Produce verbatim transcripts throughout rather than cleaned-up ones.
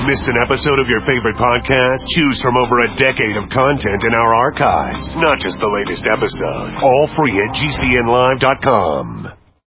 Missed an episode of your favorite podcast? Choose from over a decade of content in our archives, not just the latest episode. All free at G C N live dot com.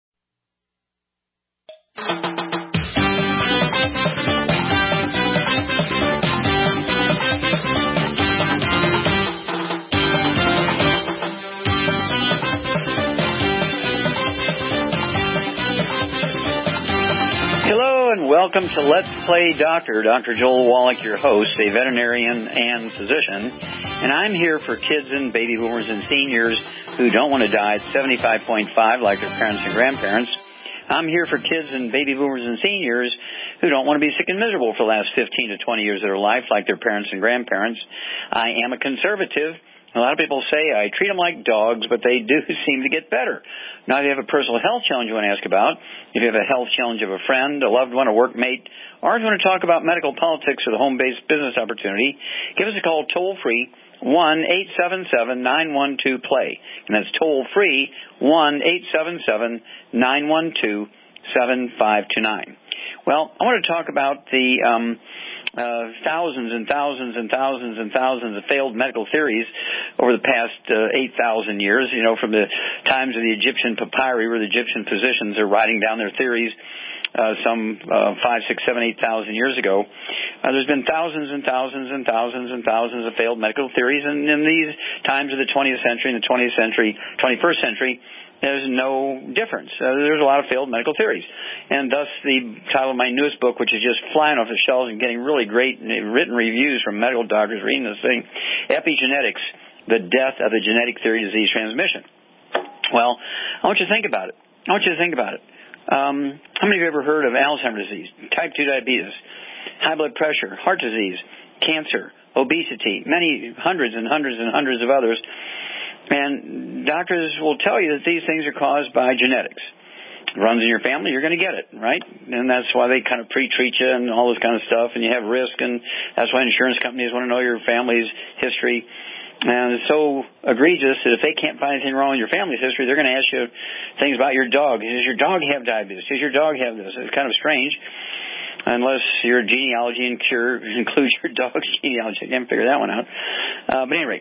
Welcome to Let's Play Doctor. Doctor Joel Wallach, your host, a veterinarian and physician. And I'm here for kids and baby boomers and seniors who don't want to die at seventy-five point five like their parents and grandparents. I'm here for kids and baby boomers and seniors who don't want to be sick and miserable for the last fifteen to twenty years of their life like their parents and grandparents. I am a conservative. A lot of people say I treat them like dogs, but they do seem to get better. Now, if you have a personal health challenge you want to ask about, if you have a health challenge of a friend, a loved one, a workmate, or if you want to talk about medical politics or the home-based business opportunity, give us a call toll-free, one eight seven seven nine one two play. And that's toll-free, one eight seven seven nine one two seven five two nine. Well, I want to talk about the um, uh, thousands and thousands and thousands and thousands of failed medical theories over the past uh, eight thousand years, you know, from the times of the Egyptian papyri where the Egyptian physicians are writing down their theories uh, some uh, five, six, seven, eight thousand years ago. Uh, there's been thousands and thousands and thousands and thousands of failed medical theories, and in these times of the twentieth century and the twentieth century, twenty-first century, there's no difference. Uh, there's a lot of failed medical theories. And thus the title of my newest book, which is just flying off the shelves and getting really great written reviews from medical doctors reading this thing, Epigenetics, the Death of the Genetic Theory of Disease Transmission. Well, I want you to think about it. I want you to think about it. Um, how many of you have ever heard of Alzheimer's disease, type two diabetes, high blood pressure, heart disease, cancer, obesity, many hundreds and hundreds and hundreds of others? And doctors will tell you that these things are caused by genetics. It runs in your family, you're going to get it, right? And that's why they kind of pre-treat you and all this kind of stuff, and you have risk, and that's why insurance companies want to know your family's history. And it's so egregious that if they can't find anything wrong with your family's history, they're going to ask you things about your dog. Does your dog have diabetes? Does your dog have this? It's kind of strange, unless your genealogy and cure includes your dog's genealogy. I can't figure that one out. Uh, but at any rate,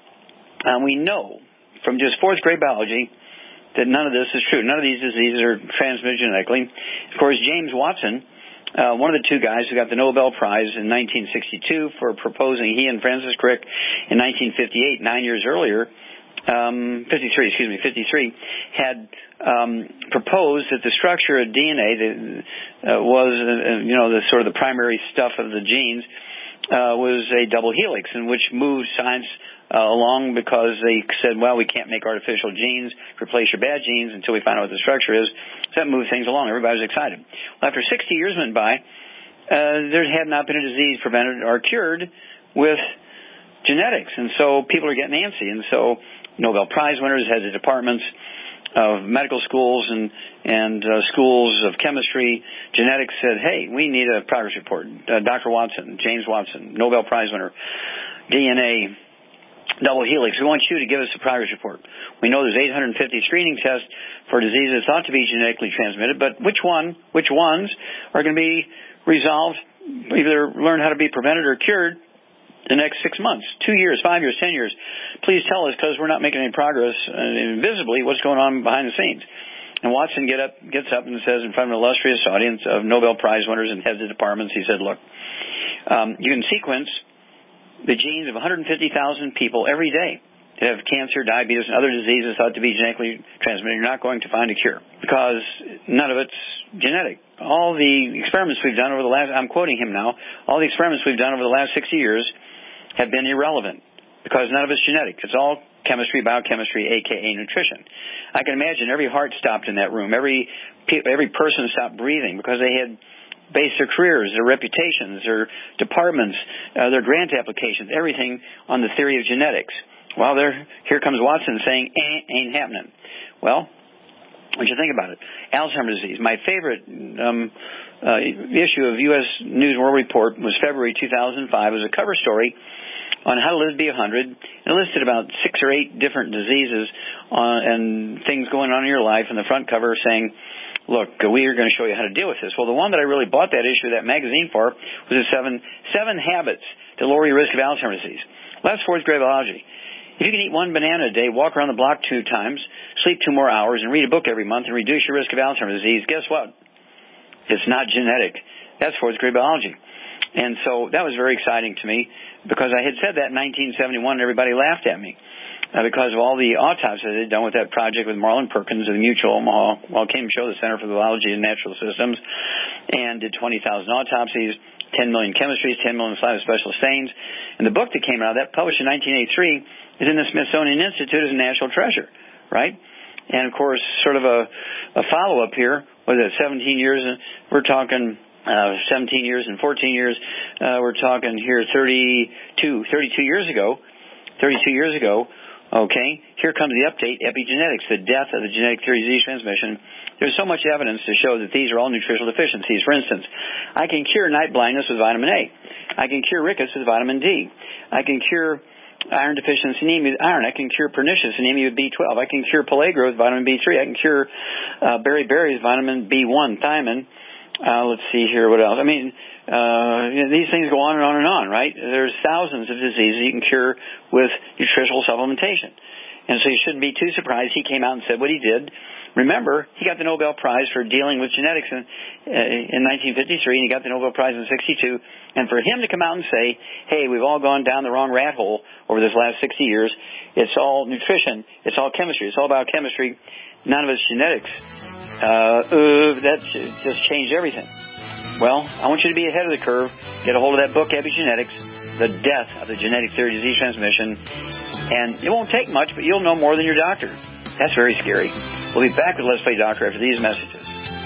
Um, we know from just fourth grade biology that none of this is true. None of these diseases are transmitted genetically. Of course, James Watson, uh, one of the two guys who got the Nobel Prize in nineteen sixty-two for proposing, he and Francis Crick in nineteen fifty-eight, nine years earlier, um, fifty-three, excuse me, fifty-three, had um, proposed that the structure of D N A that uh, was, uh, you know, the sort of the primary stuff of the genes uh, was a double helix, in which moved science Uh, along because they said, well, we can't make artificial genes replace your bad genes until we find out what the structure is. So that moved things along. Everybody was excited. Well, after sixty years went by, uh, there had not been a disease prevented or cured with genetics. And so people are getting antsy. And so Nobel Prize winners, heads of departments of medical schools and, and uh, schools of chemistry, genetics said, hey, we need a progress report. Uh, Doctor Watson, James Watson, Nobel Prize winner, D N A, double helix. We want you to give us a progress report. We know there's eight hundred fifty screening tests for diseases thought to be genetically transmitted, but which one, which ones are going to be resolved, either learn how to be prevented or cured the next six months, two years, five years, ten years? Please tell us, because we're not making any progress uh, invisibly what's going on behind the scenes. And Watson get up, gets up and says in front of an illustrious audience of Nobel Prize winners and heads of departments, he said, look, um, you can sequence the genes of one hundred fifty thousand people every day that have cancer, diabetes, and other diseases thought to be genetically transmitted. You're not going to find a cure because none of it's genetic. All the experiments we've done over the last, I'm quoting him now, all the experiments we've done over the last sixty years have been irrelevant because none of it's genetic. It's all chemistry, biochemistry, a k a nutrition. I can imagine every heart stopped in that room. Every, every person stopped breathing because they had based their careers, their reputations, their departments, uh, their grant applications, everything on the theory of genetics. Well, there, here comes Watson saying, ain't, ain't happening. Well, what do you think about it? Alzheimer's disease. My favorite um, uh, issue of U S News and World Report was February two thousand five. It was a cover story on how to live to be one hundred, and it listed about six or eight different diseases uh, and things going on in your life, and the front cover saying, look, we are going to show you how to deal with this. Well, the one that I really bought that issue of that magazine for was the seven, seven habits to lower your risk of Alzheimer's disease. Last fourth grade biology. If you can eat one banana a day, walk around the block two times, sleep two more hours, and read a book every month and reduce your risk of Alzheimer's disease, guess what? It's not genetic. That's fourth grade biology. And so that was very exciting to me because I had said that in nineteen seventy-one and everybody laughed at me uh, because of all the autopsies I had done with that project with Marlon Perkins of the Mutual Omaha, well, came to show the Center for the Biology of Natural Systems, and did twenty thousand autopsies, ten million chemistries, ten million slides of special stains. And the book that came out of that, published in nineteen eighty-three, is in the Smithsonian Institute as a national treasure, right? And, of course, sort of a, a follow-up here, was it seventeen years, we're talking uh, seventeen years and fourteen years, uh, we're talking here thirty-two, thirty-two years ago, thirty-two years ago, okay, here comes the update, epigenetics, the death of the genetic theory of disease transmission. There's so much evidence to show that these are all nutritional deficiencies. For instance, I can cure night blindness with vitamin A. I can cure rickets with vitamin D. I can cure iron deficiency anemia with iron. I can cure pernicious anemia with B twelve. I can cure pellagra with vitamin B three. I can cure uh, beriberi with vitamin B one, thiamine. Uh, let's see here, what else? I mean, uh, you know, these things go on and on and on, right? There's thousands of diseases you can cure with nutritional supplementation. And so you shouldn't be too surprised he came out and said what he did. Remember, he got the Nobel Prize for dealing with genetics in, uh, in nineteen fifty-three, and he got the Nobel Prize in sixty-two. And for him to come out and say, hey, we've all gone down the wrong rat hole over this last sixty years, it's all nutrition, it's all chemistry, it's all biochemistry, none of it's genetics, uh, uh, that just changed everything. Well, I want you to be ahead of the curve. Get a hold of that book, Epigenetics, The Death of the Genetic Theory of Disease Transmission. And it won't take much, but you'll know more than your doctor. That's very scary. We'll be back with Let's Play Doctor after these messages.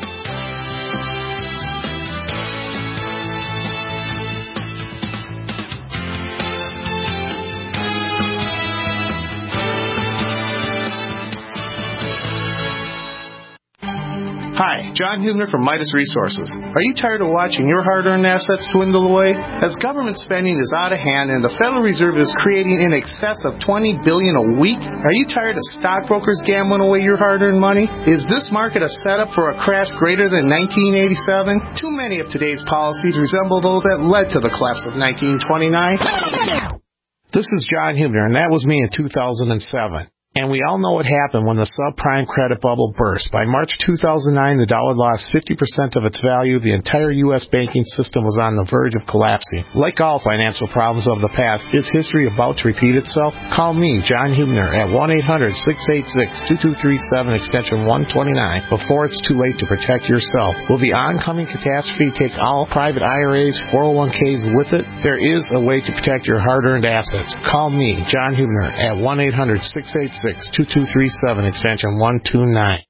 Hi, John Hubner from Midas Resources. Are you tired of watching your hard-earned assets dwindle away? As government spending is out of hand and the Federal Reserve is creating in excess of twenty billion dollars a week, are you tired of stockbrokers gambling away your hard-earned money? Is this market a setup for a crash greater than nineteen eighty-seven? Too many of today's policies resemble those that led to the collapse of nineteen twenty-nine. This is John Hubner, and that was me in two thousand seven. And we all know what happened when the subprime credit bubble burst. By March two thousand nine, the dollar lost fifty percent of its value. The entire U S banking system was on the verge of collapsing. Like all financial problems of the past, is history about to repeat itself? Call me, John Hubner, at one eight hundred, six eight six, two two three seven, extension one twenty-nine, before it's too late to protect yourself. Will the oncoming catastrophe take all private I R As, four oh one k's with it? There is a way to protect your hard-earned assets. Call me, John Hubner, at one eight hundred, six eight six, two two three seven, extension one two nine.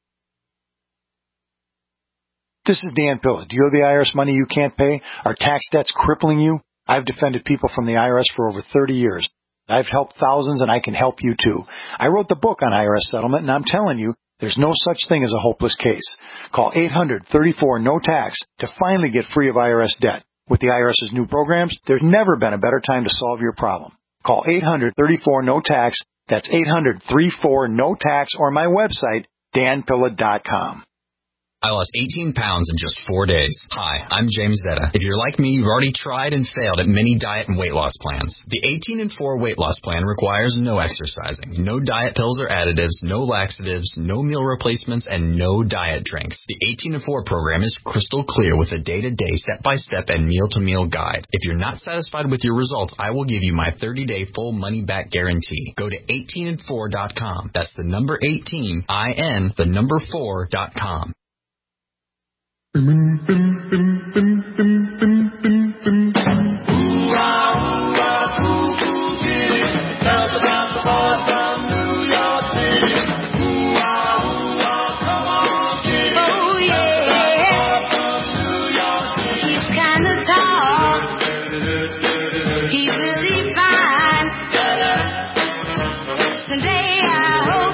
This is Dan Pilla. Do you owe the I R S money you can't pay? Are tax debts crippling you? I've defended people from the I R S for over thirty years. I've helped thousands, and I can help you too. I wrote the book on I R S settlement, and I'm telling you, there's no such thing as a hopeless case. Call eight hundred, thirty-four, no tax to finally get free of I R S debt. With the IRS's new programs, there's never been a better time to solve your problem. Call eight hundred, thirty-four, no tax. That's eight hundred, thirty-four, no tax, or my website, dan pilla dot com. I lost eighteen pounds in just four days. Hi, I'm James Zetta. If you're like me, you've already tried and failed at many diet and weight loss plans. The eighteen and four weight loss plan requires no exercising, no diet pills or additives, no laxatives, no meal replacements, and no diet drinks. The eighteen and four program is crystal clear with a day-to-day, step-by-step, and meal-to-meal guide. If you're not satisfied with your results, I will give you my thirty-day full money-back guarantee. Go to eighteen and four dot com. That's the number eighteen, I N, the number four dot com.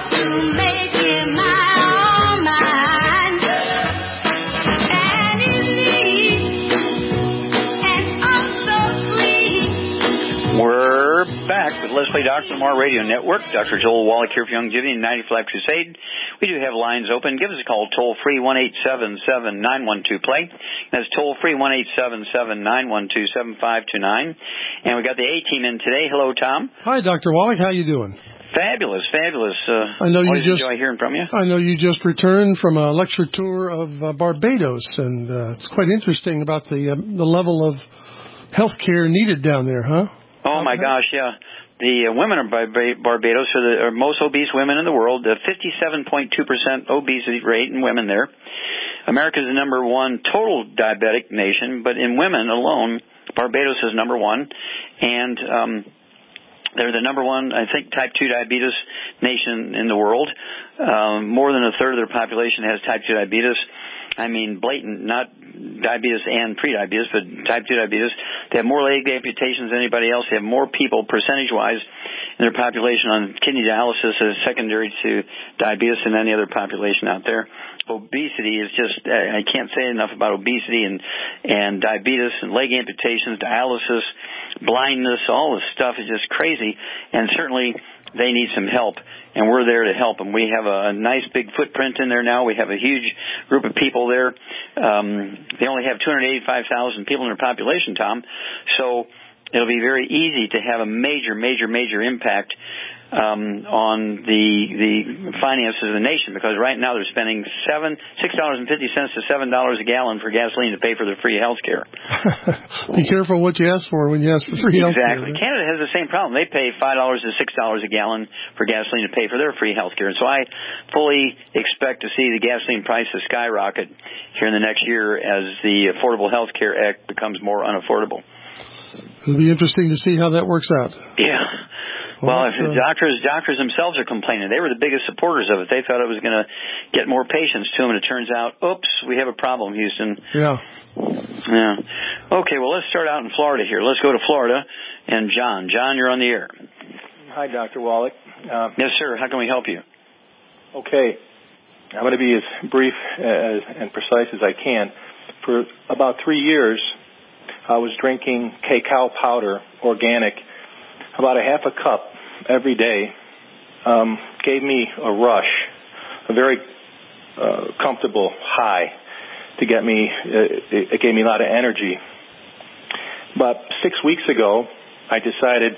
And he's back with Let's Play Doctor Lamar Radio Network. Doctor Joel Wallach here for Youngevity and ninety-five Crusade. We do have lines open. Give us a call toll-free, one eight seven seven, nine one two, play. That's toll-free, one eight seven seven, nine one two, seven five two nine. And we got the A-team in today. Hello, Tom. Hi, Doctor Wallach. How you doing? Fabulous, fabulous. Uh, I know you always just enjoy hearing from you. I know you just returned from a lecture tour of uh, Barbados, and uh, it's quite interesting about the uh, the level of health care needed down there, huh? Oh, my gosh, yeah. The uh, women of Bar- Barbados are the are most obese women in the world, the fifty-seven point two percent obesity rate in women there. America is the number one total diabetic nation, but in women alone, Barbados is number one. And um, they're the number one, I think, type two diabetes nation in the world. Um, more than a third of their population has type two diabetes. I mean, blatant, not diabetes and pre-diabetes, but type two diabetes. They have more leg amputations than anybody else. They have more people, percentage-wise, in their population on kidney dialysis as secondary to diabetes than any other population out there. Obesity is just, I can't say enough about obesity and, and diabetes and leg amputations, dialysis, blindness, all this stuff is just crazy. And certainly they need some help, and we're there to help them. We have a nice big footprint in there now. We have a huge group of people there. Um, they only have two hundred eighty-five thousand people in their population, Tom. So it'll be very easy to have a major, major, major impact um, on the the finances of the nation, because right now they're spending seven six dollars and fifty cents to seven dollars a gallon for gasoline to pay for their free health care. Be careful what you ask for when you ask for free health care. Exactly. Right? Canada has the same problem. They pay five dollars to six dollars a gallon for gasoline to pay for their free health care. And so I fully expect to see the gasoline prices skyrocket here in the next year as the Affordable Health Care Act becomes more unaffordable. It'll be interesting to see how that works out. Yeah. Well, well uh, doctors doctors themselves are complaining. They were the biggest supporters of it. They thought it was going to get more patients to them, and it turns out, oops, we have a problem, Houston. Yeah. Yeah. Okay, well, let's start out in Florida here. Let's go to Florida. And John. John, you're on the air. Hi, Doctor Wallach. Uh, yes, sir. How can we help you? Okay. I'm going to be as brief as, and precise as I can. For about three years, I was drinking cacao powder, organic, about a half a cup every day. Um, gave me a rush, a very uh, comfortable high to get me, uh, it, it gave me a lot of energy. But six weeks ago, I decided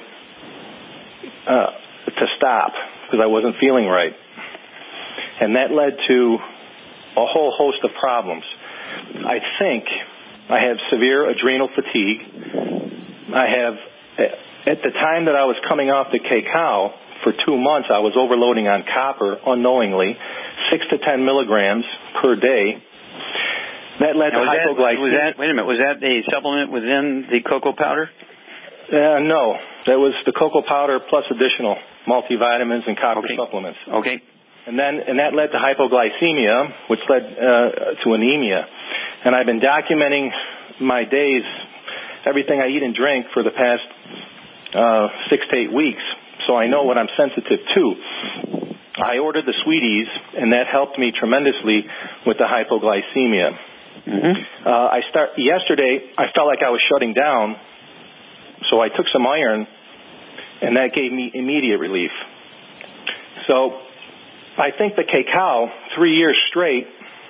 uh, to stop because I wasn't feeling right. And that led to a whole host of problems. I think I have severe adrenal fatigue. I have, at the time that I was coming off the cacao, for two months I was overloading on copper unknowingly, six to ten milligrams per day. That led now, to hypoglycemia. Was that, wait a minute, was that a supplement within the cocoa powder? Uh, no, that was the cocoa powder plus additional multivitamins and copper okay. supplements. Okay. And then, and that led to hypoglycemia, which led uh, to anemia. And I've been documenting my days, everything I eat and drink for the past uh, six to eight weeks, so I know what I'm sensitive to. I ordered the Sweeties, and that helped me tremendously with the hypoglycemia. Mm-hmm. Uh, I start yesterday. I felt like I was shutting down, so I took some iron, and that gave me immediate relief. So I think the cacao, three years straight,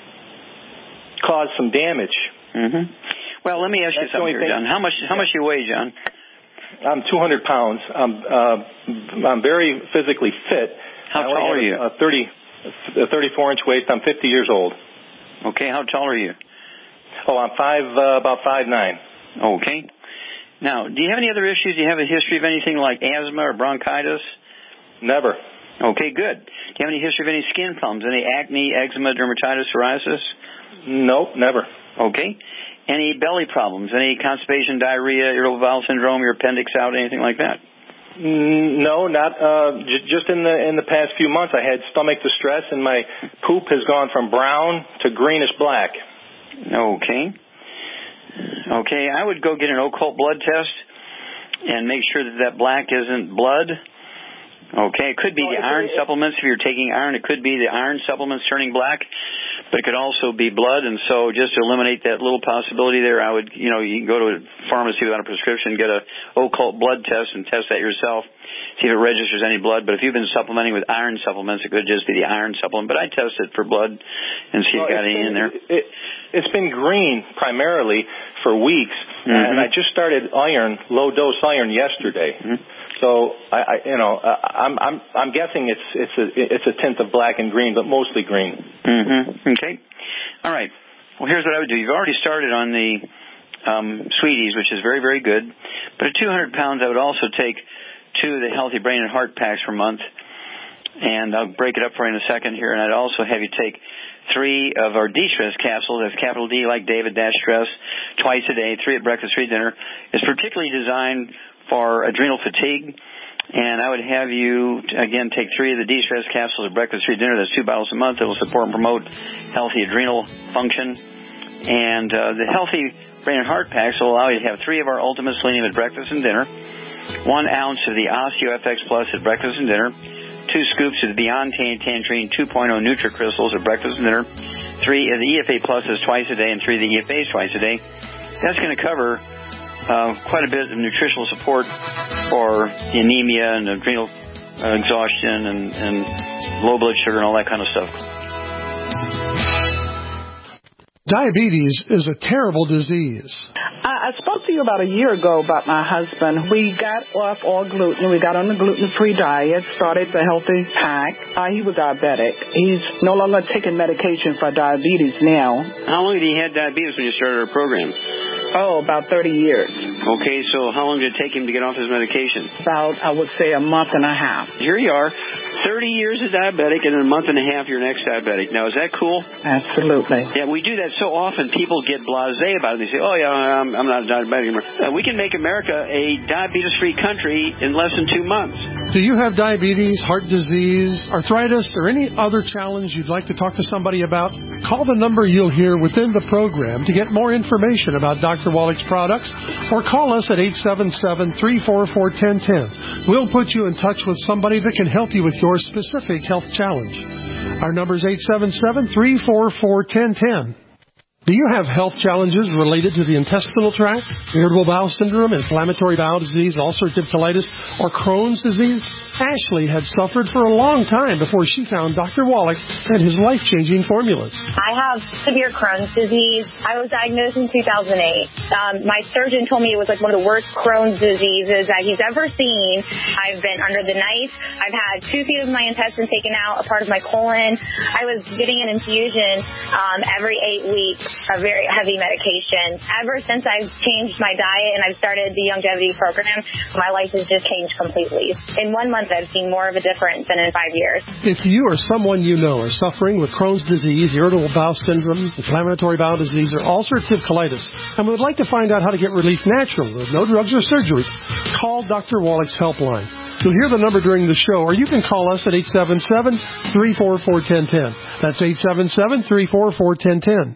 caused some damage. Mm-hmm. Well, let me ask That's you something here, John. How much how much you weigh, John? I'm two hundred pounds. I'm uh, I'm very physically fit. How tall are you? A thirty, a thirty-four inch waist. I'm fifty years old. Okay. How tall are you? Oh, I'm five, uh, about five nine. Okay. Now, do you have any other issues? Do you have a history of anything like asthma or bronchitis? Never. Okay, good. Do you have any history of any skin problems? Any acne, eczema, dermatitis, psoriasis? Nope, never. Okay. Any belly problems? Any constipation, diarrhea, irritable bowel syndrome, your appendix out, anything like that? No, not uh, j- just in the in the past few months. I had stomach distress, and my poop has gone from brown to greenish black. Okay. Okay, I would go get an occult blood test and make sure that that black isn't blood. Okay, it could be the iron supplements. If you're taking iron, it could be the iron supplements turning black, but it could also be blood. And so just to eliminate that little possibility there, I would, you know, you can go to a pharmacy without a prescription, get a occult blood test and test that yourself. see if it registers any blood. But if you've been supplementing with iron supplements, it could just be the iron supplement. But I test it for blood and see well, if you got any been, in there. It, it's been green primarily for weeks, mm-hmm. and I just started iron, low-dose iron yesterday. Mm-hmm. So I, I, you know, I'm I'm I'm guessing it's it's a it's a tint of black and green, but mostly green. Mm-hmm. Okay. All right. Well, here's what I would do. You've already started on the um, Sweeties, which is very very good. But at two hundred pounds, I would also take two of the Healthy Brain and Heart packs per month, and I'll break it up for you in a second here. And I'd also have you take three of our D-Stress capsules. That's capital D like David dash stress twice a day, three at breakfast, three at dinner. It's particularly designed for adrenal fatigue, and I would have you, again, take three of the D-Stress capsules at breakfast, three at dinner. That's two bottles a month. It will support and promote healthy adrenal function. And uh, the Healthy Brain and Heart packs will allow you to have three of our Ultimate Selenium at breakfast and dinner, one ounce of the OsteoFX Plus at breakfast and dinner, two scoops of the Beyond Tangerine two point oh NutriCrystals at breakfast and dinner, three of the E F A Pluses twice a day, and three of the E F As twice a day. That's going to cover Uh, quite a bit of nutritional support for the anemia and adrenal uh, exhaustion and, and low blood sugar and all that kind of stuff. Diabetes is a terrible disease. I, I spoke to you about a year ago about my husband. We got off all gluten. We got on the gluten-free diet, started the healthy pack. Uh, he was diabetic. He's no longer taking medication for diabetes now. How long had he had diabetes when you started our program? Oh, about thirty years. Okay, so how long did it take him to get off his medication? About, I would say, a month and a half. Here you are, thirty years as diabetic, and in a month and a half you're next diabetic. Now, is that cool? Absolutely. Yeah, we do that so often. People get blasé about it. They say, oh, yeah, I'm, I'm not a diabetic anymore. Uh, we can make America a diabetes-free country in less than two months. Do you have diabetes, heart disease, arthritis, or any other challenge you'd like to talk to somebody about? Call the number you'll hear within the program to get more information about Doctor Wallach's products, or call us at eight seven seven, three four four, one zero one zero. We'll put you in touch with somebody that can help you with your specific health challenge. Our number is eight seven seven, three four four, one zero one zero. Do you have health challenges related to the intestinal tract, irritable bowel syndrome, inflammatory bowel disease, ulcerative colitis, or Crohn's disease? Ashley had suffered for a long time before she found Doctor Wallach and his life-changing formulas. I have severe Crohn's disease. I was diagnosed in two thousand eight. Um, my surgeon told me it was like one of the worst Crohn's diseases that he's ever seen. I've been under the knife. I've had two feet of my intestine taken out, a part of my colon. I was getting an infusion um, every eight weeks. A very heavy medication. Ever since I've changed my diet and I've started the longevity program, my life has just changed completely. In one month, I've seen more of a difference than in five years. If you or someone you know are suffering with Crohn's disease, irritable bowel syndrome, inflammatory bowel disease, or ulcerative colitis, and would like to find out how to get relief naturally with no drugs or surgeries, call Doctor Wallach's helpline. You'll hear the number during the show, or you can call us at eight seven seven, three four four, one zero one zero. That's eight seven seven, three four four, one zero one zero.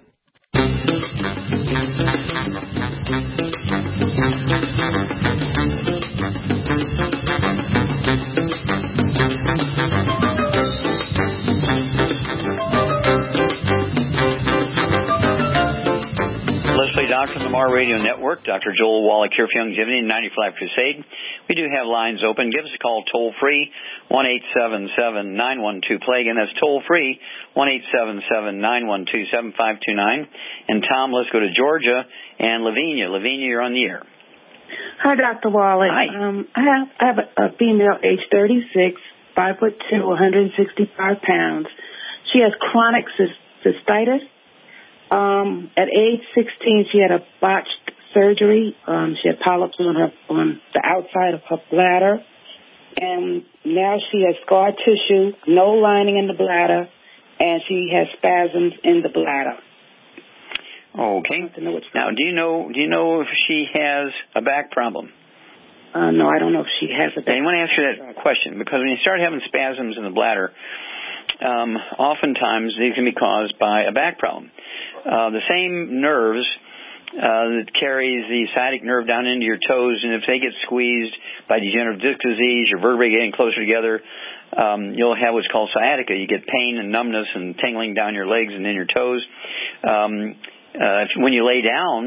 Leslie Doctor, the Mar Radio Network. Doctor Joel Wallach here for Longevity and ninety-five Crusade. We do have lines open. Give us a call toll free, one eight seven seven, nine one two, play. Again, that's toll free, one eight seven seven, nine one two, seven five two nine. And Tom, let's go to Georgia and Lavinia. Lavinia, you're on the air. Hi, Doctor Wallach. Hi. Um, I have I have a, a female, age thirty-six, five foot two, one hundred sixty-five pounds. She has chronic cystitis. Um, at age sixteen, she had a botched surgery. Um, she had polyps on her on the outside of her bladder, and now she has scar tissue, no lining in the bladder, and she has spasms in the bladder. Okay. Now, do you know do you know if she has a back problem? Uh, no, I don't know if she has a back. I want to answer that question because when you start having spasms in the bladder, um, oftentimes these can be caused by a back problem. Uh, the same nerves uh, that carries the sciatic nerve down into your toes, and if they get squeezed by degenerative disc disease, your vertebrae getting closer together, um, you'll have what's called sciatica. You get pain and numbness and tingling down your legs and in your toes. Um, uh, when you lay down,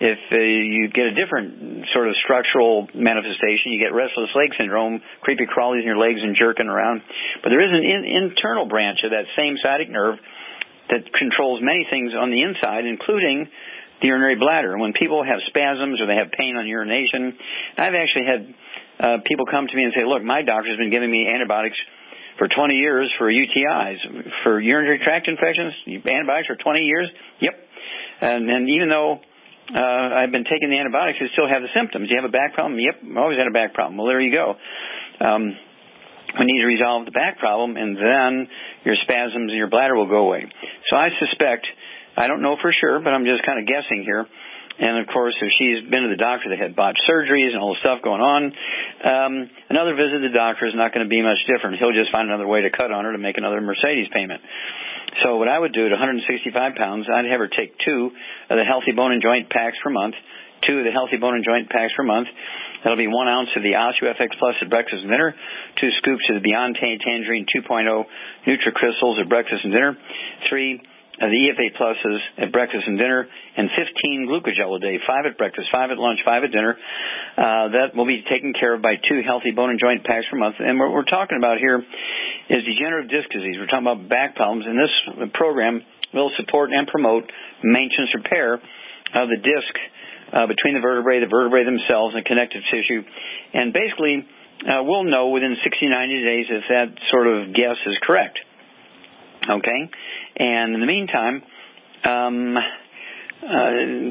if uh, you get a different sort of structural manifestation, you get restless leg syndrome, creepy crawlies in your legs and jerking around. But there is an in- internal branch of that same sciatic nerve that controls many things on the inside, including the urinary bladder. When people have spasms or they have pain on urination, I've actually had uh, people come to me and say, look, my doctor's been giving me antibiotics for twenty years for U T Is, for urinary tract infections, antibiotics for twenty years. Yep. And, and even though uh, I've been taking the antibiotics, I still have the symptoms. You have a back problem? Yep, I always had a back problem. Well, there you go. Um, we need to resolve the back problem, and then your spasms in your bladder will go away. So I suspect, I don't know for sure, but I'm just kind of guessing here. And, of course, if she's been to the doctor, they had botched surgeries and all the stuff going on, um, another visit to the doctor is not going to be much different. He'll just find another way to cut on her to make another Mercedes payment. So what I would do at one hundred sixty-five pounds, I'd have her take two of the Healthy Bone and Joint packs per month, two of the Healthy Bone and Joint packs per month. That'll be one ounce of the OsteoFX Plus at breakfast and dinner, two scoops of the Beyond Tangerine two point oh NutriCrystals at breakfast and dinner, three of the E F A Pluses at breakfast and dinner, and fifteen Glucogel a day, five at breakfast, five at lunch, five at dinner. Uh, that will be taken care of by two Healthy Bone and Joint packs per month. And what we're talking about here is degenerative disc disease. We're talking about back problems, and this program will support and promote maintenance repair of the disc uh, between the vertebrae, the vertebrae themselves, and connective tissue. And basically, uh, we'll know within sixty, ninety days if that sort of guess is correct. Okay? And in the meantime, um, uh,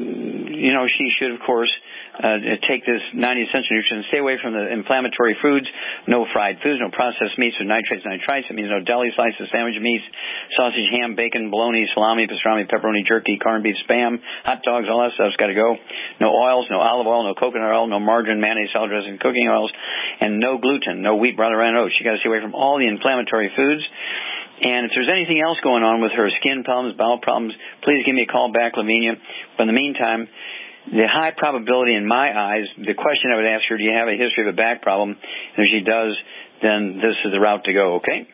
you know, she should, of course, uh, take this ninety essential nutrients, stay away from the inflammatory foods, no fried foods, no processed meats with nitrates, nitrites. That means no deli slices, sandwich meats, sausage, ham, bacon, bologna, salami, pastrami, pepperoni, jerky, corned beef, Spam, hot dogs, all that stuff's got to go. No oils, no olive oil, no coconut oil, no margarine, mayonnaise, salad dressing, cooking oils, and no gluten, no wheat, brown, and oats. You got to stay away from all the inflammatory foods. And if there's anything else going on with her, skin problems, bowel problems, please give me a call back, Lavinia. But in the meantime, the high probability in my eyes, the question I would ask her, do you have a history of a back problem? And if she does, then this is the route to go, okay?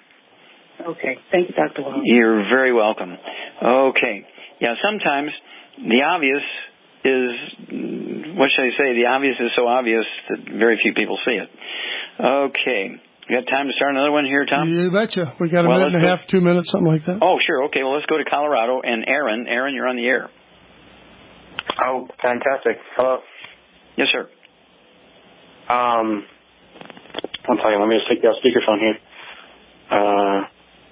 Okay. Thank you, Doctor Wallace. You're very welcome. Okay. Yeah, sometimes the obvious is, what should I say, the obvious is so obvious that very few people see it. Okay. You got time to start another one here, Tom? You betcha. We got a well, minute and a half, two minutes, something like that. Oh, sure. Okay, well, let's go to Colorado. And Aaron, Aaron, you're on the air. Oh, fantastic. Hello. Yes, sir. Um, one second. Let me just take the speakerphone here. Uh,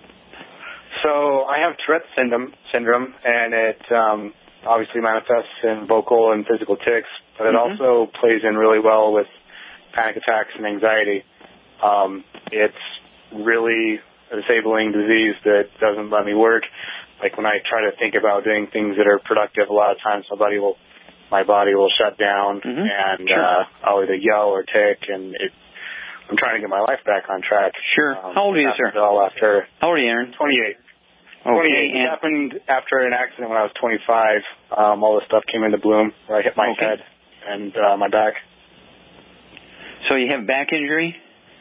so I have Tourette's syndrome, syndrome and it um, obviously manifests in vocal and physical tics, but it mm-hmm. also plays in really well with panic attacks and anxiety. Um, it's really a disabling disease that doesn't let me work. Like when I try to think about doing things that are productive, a lot of times my body will, my body will shut down, mm-hmm. and sure. uh, I'll either yell or tick, and it, I'm trying to get my life back on track. Sure. Um, How old are you, sir? All after. How old are you, Aaron? twenty-eight. Okay. twenty-eight. It happened after an accident when I was twenty-five. Um, all this stuff came into bloom where I hit my okay. head and uh, my back. So you have back injury?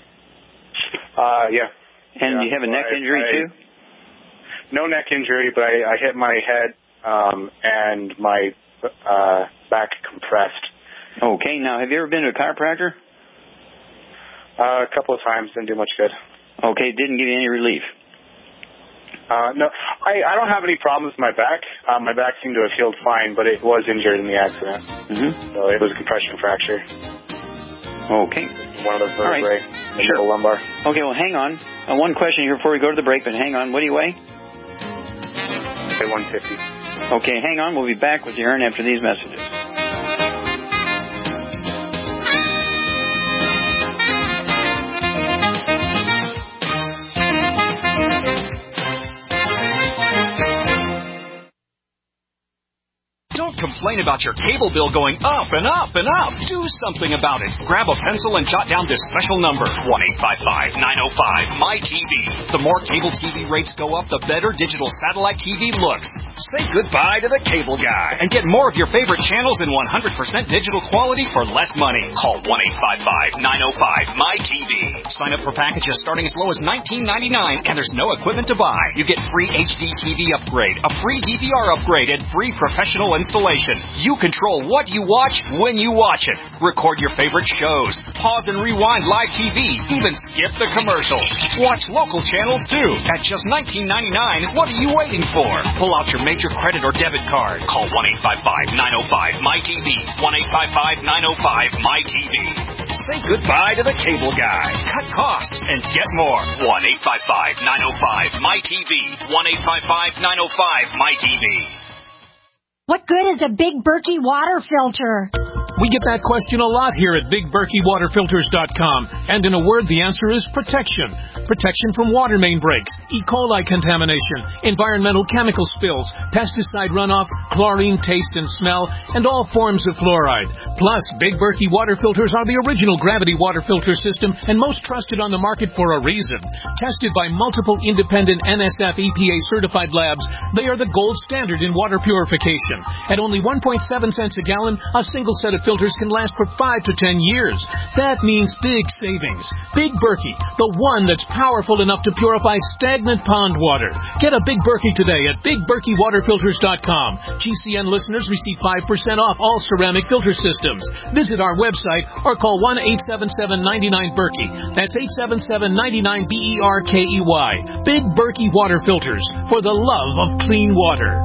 Uh, yeah. And yeah. you have a so neck I, injury I, too? No neck injury, but I, I hit my head um, and my uh, back compressed. Okay. Now, have you ever been to a chiropractor? Uh, a couple of times. Didn't do much good. Okay. Didn't give you any relief? Uh, no. I, I don't have any problems with my back. Uh, my back seemed to have healed fine, but it was injured in the accident. Mm-hmm. So it was a compression fracture. Okay. One of the vertebrae. Right. Sure. The lumbar. Okay, well, hang on. Uh, one question here before we go to the break, but hang on. What do you weigh? one fifty. Okay, hang on. We'll be back with you, Aaron, after these messages. Complain about your cable bill going up and up and up. Do something about it. Grab a pencil and jot down this special number, one eight five five, nine oh five, M Y T V. The more cable T V rates go up, the better digital satellite T V looks. Say goodbye to the cable guy and get more of your favorite channels in one hundred percent digital quality for less money. Call one eight five five, nine oh five, M Y T V. Sign up for packages starting as low as nineteen ninety-nine, and there's no equipment to buy. You get free H D T V upgrade, a free D V R upgrade, and free professional installation. You control what you watch when you watch it. Record your favorite shows. Pause and rewind live T V. Even skip the commercials. Watch local channels too. At just nineteen ninety-nine dollars, what are you waiting for? Pull out your major credit or debit card. Call one eight five five, nine oh five, M Y T V. one eight five five, nine oh five, M Y T V. Say goodbye to the cable guy. Cut costs and get more. one eight five five, nine oh five, M Y T V. one eight five five, nine oh five, M Y T V. What good is a Big Berkey water filter? We get that question a lot here at Big Berkey Water Filters dot com. And in a word, the answer is protection. Protection from water main breaks, E. coli contamination, environmental chemical spills, pesticide runoff, chlorine taste and smell, and all forms of fluoride. Plus, Big Berkey water filters are the original gravity water filter system and most trusted on the market for a reason. Tested by multiple independent N S F E P A certified labs, they are the gold standard in water purification. At only one point seven cents a gallon, a single set of filters can last for five to ten years. That means big savings. Big Berkey, the one that's powerful enough to purify stagnant pond water. Get a Big Berkey today at Big Berkey Water Filters dot com. G C N listeners receive five percent off all ceramic filter systems. Visit our website or call one eight seven seven, nine nine, Berkey. That's eight seven seven, nine nine, B E R K E Y. Big Berkey Water Filters, for the love of clean water.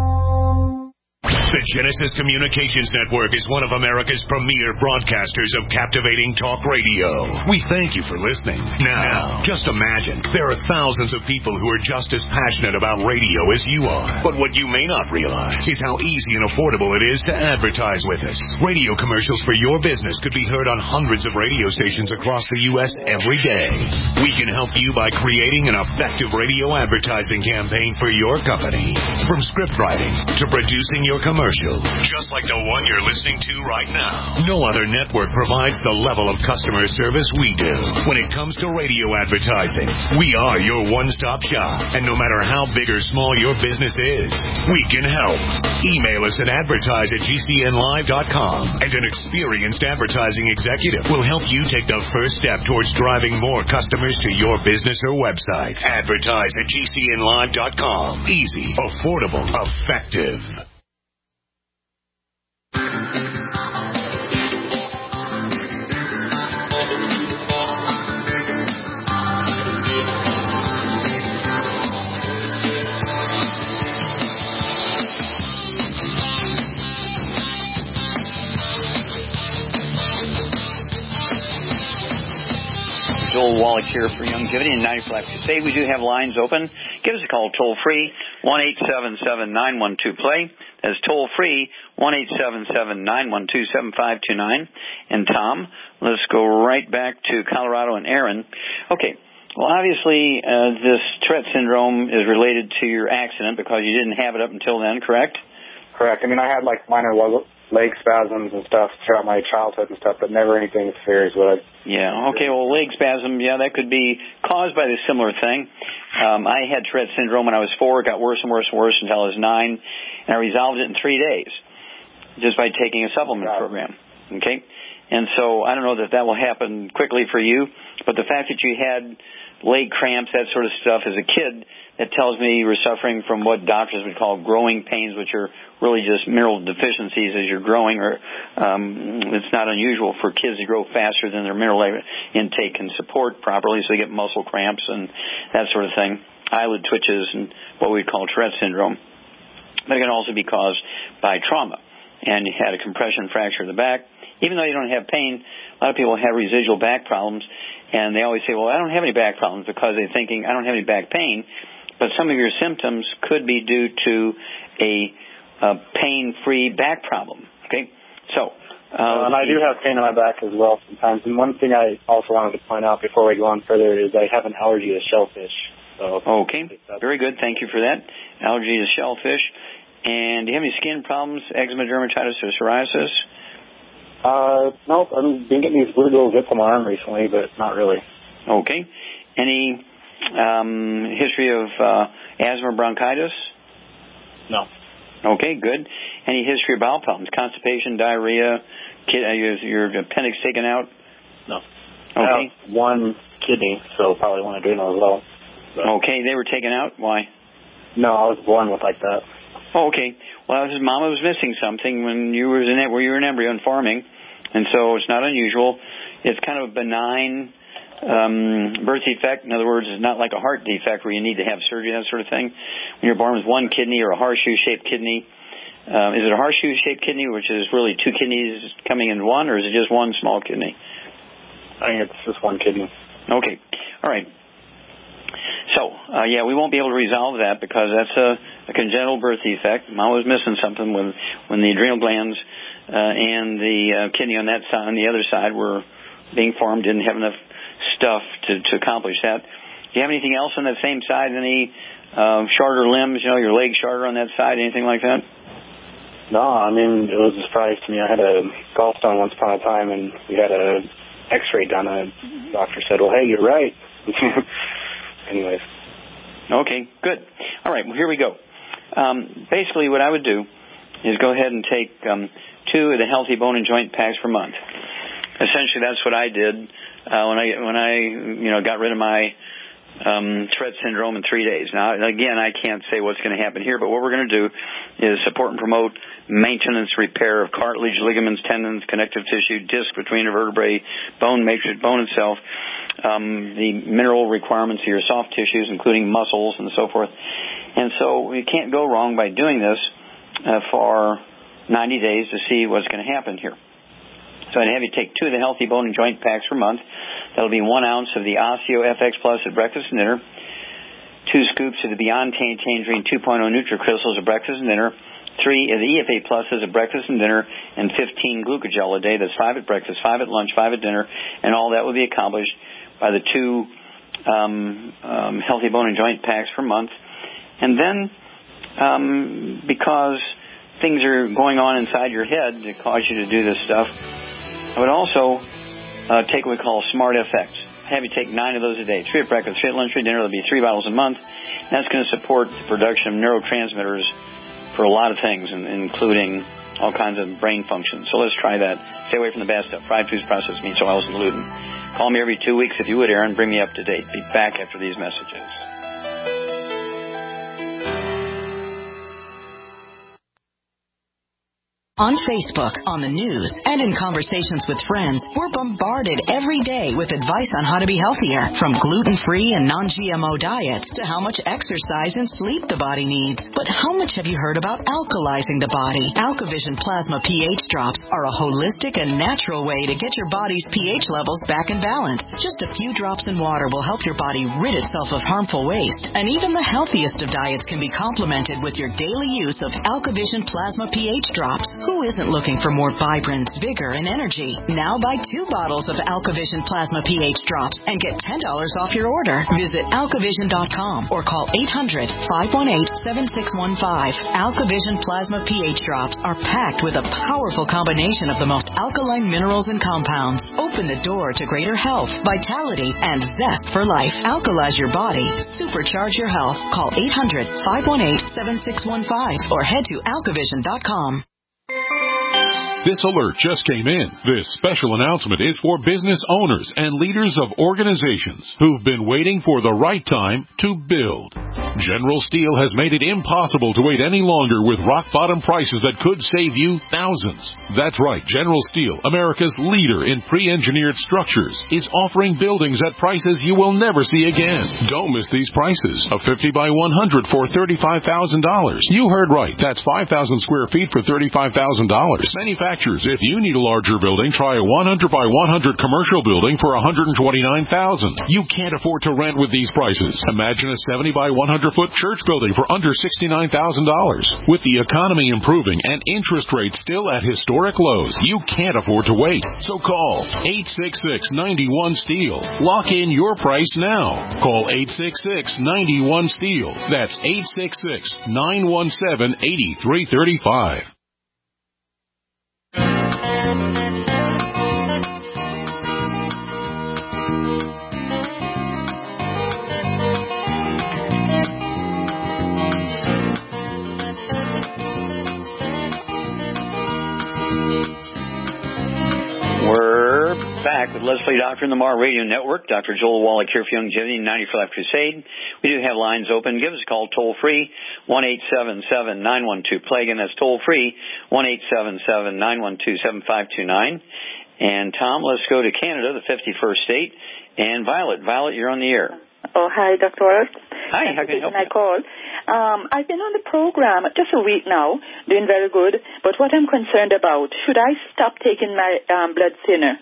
The Genesis Communications Network is one of America's premier broadcasters of captivating talk radio. We thank you for listening. Now, just imagine, there are thousands of people who are just as passionate about radio as you are. But what you may not realize is how easy and affordable it is to advertise with us. Radio commercials for your business could be heard on hundreds of radio stations across the U S every day. We can help you by creating an effective radio advertising campaign for your company. From script writing to producing your commercial. Just like the one you're listening to right now. No other network provides the level of customer service we do. When it comes to radio advertising, we are your one-stop shop. And no matter how big or small your business is, we can help. Email us at advertise at G C N live dot com. And an experienced advertising executive will help you take the first step towards driving more customers to your business or website. Advertise at G C N live dot com. Easy, affordable, effective. Joel Wallach here for Youngevity and ninety-five Crusade. We do have lines open. Give us a call toll free, one eight seven seven, nine one two, play. That's toll free, one eight seven seven, nine one two, seven five two nine. And Tom, let's go right back to Colorado and Aaron. Okay, well, obviously uh, this Tourette syndrome is related to your accident because you didn't have it up until then, correct? Correct. I mean, I had like minor leg spasms and stuff throughout my childhood and stuff, but never anything as severe as what I... Yeah, okay, well, leg spasm, yeah, that could be caused by this similar thing. Um, I had Tourette syndrome when I was four. It got worse and worse and worse until I was nine, and I resolved it in three days just by taking a supplement Wow. program, okay? And so I don't know that that will happen quickly for you, but the fact that you had leg cramps, that sort of stuff as a kid, that tells me you were suffering from what doctors would call growing pains, which are really just mineral deficiencies as you're growing. Or um, it's not unusual for kids to grow faster than their mineral intake can support properly, so they get muscle cramps and that sort of thing, eyelid twitches, and what we call Tourette syndrome. But it can also be caused by trauma. And you had a compression fracture of the back. Even though you don't have pain, a lot of people have residual back problems, and they always say, well, I don't have any back problems because they're thinking I don't have any back pain. But some of your symptoms could be due to a, a pain-free back problem. Okay, so uh, uh, and I do have pain in my back as well sometimes. And one thing I also wanted to point out before we go on further is I have an allergy to shellfish. So okay, very good. Thank you for that. Allergy to shellfish. And do you have any skin problems, eczema, dermatitis, or psoriasis? Uh, nope. I've been getting these weird little zips on my arm recently, but not really. Okay. Any um, history of uh, asthma, bronchitis? No. Okay, good. Any history of bowel problems, constipation, diarrhea, kid, uh, your, your appendix taken out? No. Okay. I have one kidney, so probably one adrenal as well. But okay, they were taken out? Why? No, I was born with like that. Oh, okay. Well, his mama was missing something when you were in where you were in embryo and forming, and so it's not unusual. It's kind of a benign um, birth defect. In other words, it's not like a heart defect where you need to have surgery, that sort of thing. When you're born with one kidney or a horseshoe-shaped kidney, um, is it a horseshoe-shaped kidney, which is really two kidneys coming in one, or is it just one small kidney? I think it's just one kidney. Okay. All right. So, uh, yeah, we won't be able to resolve that because that's a, a congenital birth defect. Mom was missing something when when the adrenal glands uh, and the uh, kidney on that side, on the other side, were being formed. Didn't have enough stuff to, to accomplish that. Do you have anything else on that same side? Any uh, shorter limbs? You know, your legs shorter on that side? Anything like that? No, I mean, it was a surprise to me. I had a gallstone once upon a time, and we had a X-ray done. A doctor said, "Well, hey, you're right." Anyways. Okay, good. All right, well, here we go. Um, basically, what I would do is go ahead and take um, two of the Healthy Bone and Joint packs per month. Essentially, that's what I did uh, when I when I you know got rid of my um, Tourette syndrome in three days. Now, again, I can't say what's going to happen here, but what we're going to do is support and promote maintenance, repair of cartilage, ligaments, tendons, connective tissue, disc between the vertebrae, bone matrix, bone itself, um, the mineral requirements of your soft tissues, including muscles and so forth. And so you can't go wrong by doing this uh, for ninety days to see what's going to happen here. So I'd have you take two of the Healthy Bone and Joint packs per month. That'll be one ounce of the Osteo F X Plus at breakfast and dinner, two scoops of the Beyond Tangerine two point oh NutriCrystals at breakfast and dinner, three of the E F A Pluses at breakfast and dinner, and fifteen Glucogel a day. That's five at breakfast, five at lunch, five at dinner, and all that will be accomplished by the two um, um, Healthy Bone and Joint packs per month. And then, um, because things are going on inside your head that cause you to do this stuff, I would also uh, take what we call Smart F X. Have you take nine of those a day, three at breakfast, three at lunch, three at dinner. That'll be three bottles a month. And that's going to support the production of neurotransmitters for a lot of things, including all kinds of brain functions. So let's try that. Stay away from the bad stuff, fried foods, processed meats, oils, and gluten. Call me every two weeks if you would, Aaron. Bring me up to date. Be back after these messages. On Facebook, on the news, and in conversations with friends, we're bombarded every day with advice on how to be healthier, from gluten-free and non G M O diets to how much exercise and sleep the body needs. But how much have you heard about alkalizing the body? AlkaVision Plasma pH drops are a holistic and natural way to get your body's pH levels back in balance. Just a few drops in water will help your body rid itself of harmful waste. And even the healthiest of diets can be complemented with your daily use of AlkaVision Plasma pH drops. Who isn't looking for more vibrance, vigor, and energy? Now buy two bottles of AlkaVision Plasma pH drops and get ten dollars off your order. Visit alkavision dot com or call eight hundred, five one eight, seven six one five. AlkaVision Plasma pH drops are packed with a powerful combination of the most alkaline minerals and compounds. Open the door to greater health, vitality, and zest for life. Alkalize your body. Supercharge your health. Call eight hundred, five one eight, seven six one five or head to alkavision dot com. This alert just came in. This special announcement is for business owners and leaders of organizations who've been waiting for the right time to build. General Steel has made it impossible to wait any longer with rock-bottom prices that could save you thousands. That's right, General Steel, America's leader in pre-engineered structures, is offering buildings at prices you will never see again. Don't miss these prices. A fifty by one hundred for thirty-five thousand dollars. You heard right. That's five thousand square feet for thirty-five thousand dollars. Manufactured If you need a larger building, try a one hundred by one hundred commercial building for one hundred twenty-nine thousand dollars. You can't afford to rent with these prices. Imagine a seventy by one hundred foot church building for under sixty-nine thousand dollars. With the economy improving and interest rates still at historic lows, you can't afford to wait. So call eight six six, nine one, STEEL. Lock in your price now. Call eight six six, nine one, STEEL. That's eight six six, nine one seven, eight three three five. We're back with Let's Play Doctor in the Mar Radio Network. Doctor Joel Wallach here for Youngevity and ninety for Life Crusade. We do have lines open. Give us a call toll-free, one eight seven seven, nine one two, play. Again, that's toll-free, one eight seven seven, nine one two, seven five two nine. And, Tom, let's go to Canada, the fifty-first state. And Violet. Violet, you're on the air. Oh, hi, Doctor Wallach. Hi, how can I help you? I call. Um, I've been on the program just a week now, doing very good. But what I'm concerned about, should I stop taking my um, blood thinner?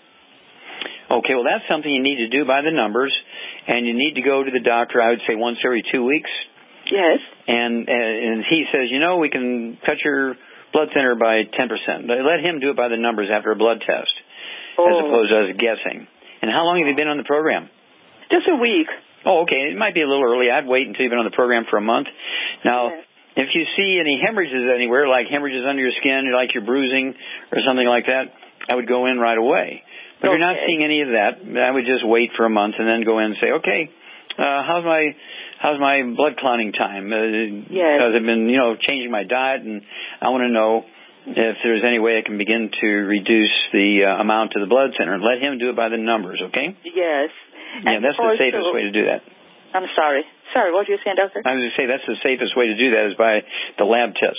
Okay, well, that's something you need to do by the numbers, and you need to go to the doctor, I would say, once every two weeks. Yes. And, uh, and he says, you know, we can cut your blood thinner by ten percent. Let him do it by the numbers after a blood test, oh. as opposed to us guessing. And how long have you been on the program? Just a week. Oh, okay. It might be a little early. I'd wait until you've been on the program for a month. Now, yes. if you see any hemorrhages anywhere, like hemorrhages under your skin, like you're bruising or something like that, I would go in right away. But okay. if you're not seeing any of that, I would just wait for a month and then go in and say, okay, uh, how's my how's my blood clotting time? Uh, yes. Because I've been, you know, changing my diet, and I want to know if there's any way I can begin to reduce the uh, amount of the blood thinner. Let him do it by the numbers, okay? Yes. Yeah, and that's also, the safest way to do that. I'm sorry. Sorry, what were you saying, Doctor? I was going to say that's the safest way to do that is by the lab test.